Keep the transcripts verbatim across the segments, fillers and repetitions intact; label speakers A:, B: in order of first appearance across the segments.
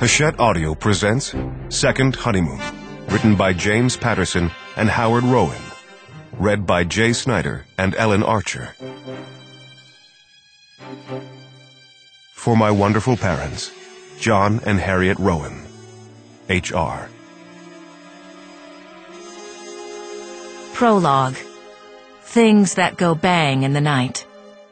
A: Hachette Audio presents Second Honeymoon, written by James Patterson and Howard Rowan, read by Jay Snyder and Ellen Archer. For my wonderful parents, John and Harriet Rowan, H R
B: Prologue. Things that go bang in the night.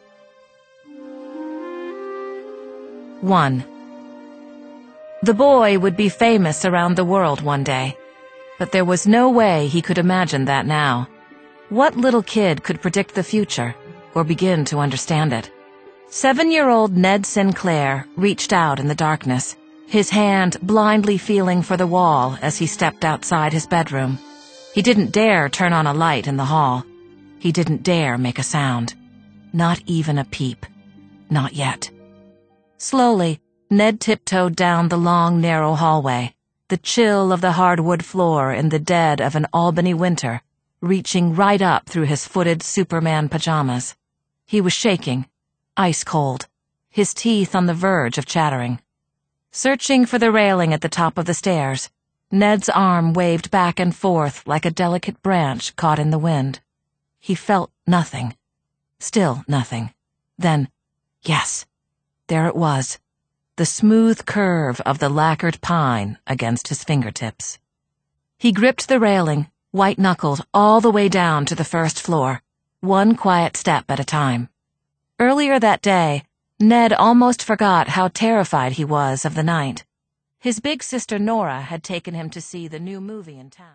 B: one. The boy would be famous around the world one day, but there was no way he could imagine that now. What little kid could predict the future or begin to understand it? Seven-year-old Ned Sinclair reached out in the darkness, his hand blindly feeling for the wall as he stepped outside his bedroom. He didn't dare turn on a light in the hall. He didn't dare make a sound. Not even a peep. Not yet. Slowly, Ned tiptoed down the long, narrow hallway, the chill of the hardwood floor in the dead of an Albany winter, reaching right up through his footed Superman pajamas. He was shaking, ice cold, his teeth on the verge of chattering. Searching for the railing at the top of the stairs, Ned's arm waved back and forth like a delicate branch caught in the wind. He felt nothing. Still nothing. Then, yes, there it was. The smooth curve of the lacquered pine against his fingertips. He gripped the railing, white-knuckled all the way down to the first floor, one quiet step at a time. Earlier that day, Ned almost forgot how terrified he was of the night. His big sister Nora had taken him to see the new movie in town.